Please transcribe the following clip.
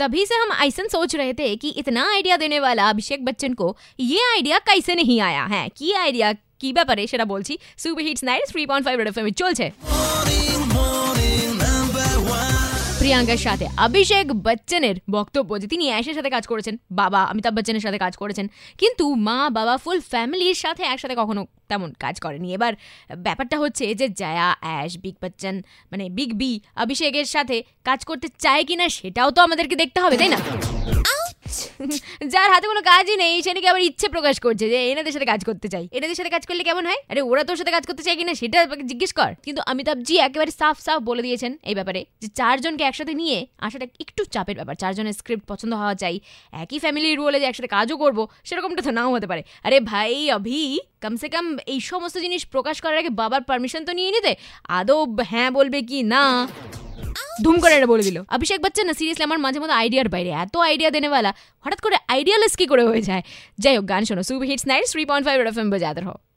तभी से हम ऐसा सोच रहे थे कि इतना आइडिया देने वाला अभिषेक बच्चन को ये आइडिया कैसे नहीं आया है, কি আইডিয়া কি ব্যাপারে সেটা বলছি সুপার হিটস 93.5 রেড এফএম চলছে। প্রিয়াঙ্কার সাথে অভিষেক বচ্চনের বক্তব্য যে তিনি অ্যাশের সাথে কাজ করেছেন, বাবা অমিতাভ বচ্চনের সাথে কাজ করেছেন, কিন্তু মা বাবা ফুল ফ্যামিলির সাথে একসাথে কখনো তেমন কাজ করেনি। এবার ব্যাপারটা হচ্ছে যে জয়া, অ্যাশ, বিগ বচ্চন মানে বিগ বি অভিষেকের সাথে কাজ করতে চায় কিনা সেটাও তো আমাদেরকে দেখতে হবে, তাই না? যার হাতে কোনো কাজই নেই সে নাকি আবার ইচ্ছে প্রকাশ করছে যে এনাদের সাথে কাজ করতে চাই, এনাদের সাথে কাজ করলে কেমন হয়, আরে ওরা তোর সাথে কাজ করতে চায় কিনা সেটা জিজ্ঞেস কর। কিন্তু অমিতাভজি একেবারে সাফ বলে দিয়েছেন এই ব্যাপারে যে চারজনকে একসাথে নিয়ে আসাটা একটু চাপের ব্যাপার, চারজনের স্ক্রিপ্ট পছন্দ হওয়া চাই, একই ফ্যামিলির রোলে যে একসাথে কাজও করবো সেরকমটা তো নাও হতে পারে। আরে ভাই অভি, কমসে কম এই সমস্ত জিনিস প্রকাশ করার আগে বাবার পারমিশন তো নিয়ে নিতে, আদৌ হ্যাঁ বলবে কি না ধুম করে এটা বলে দিল। অভিষেক বচ্চন না সিরিয়াসলি আমার মাঝে মধ্যে আইডিয়ার বাইরে, এত আইডিয়া দেনেওয়ালা হঠাৎ করে আইডিয়ালেস কি করে হয়ে যায়। যাই হোক, গান শোনো, সুপার হিটস 93.5 রেড এফএম বজাতে রহো।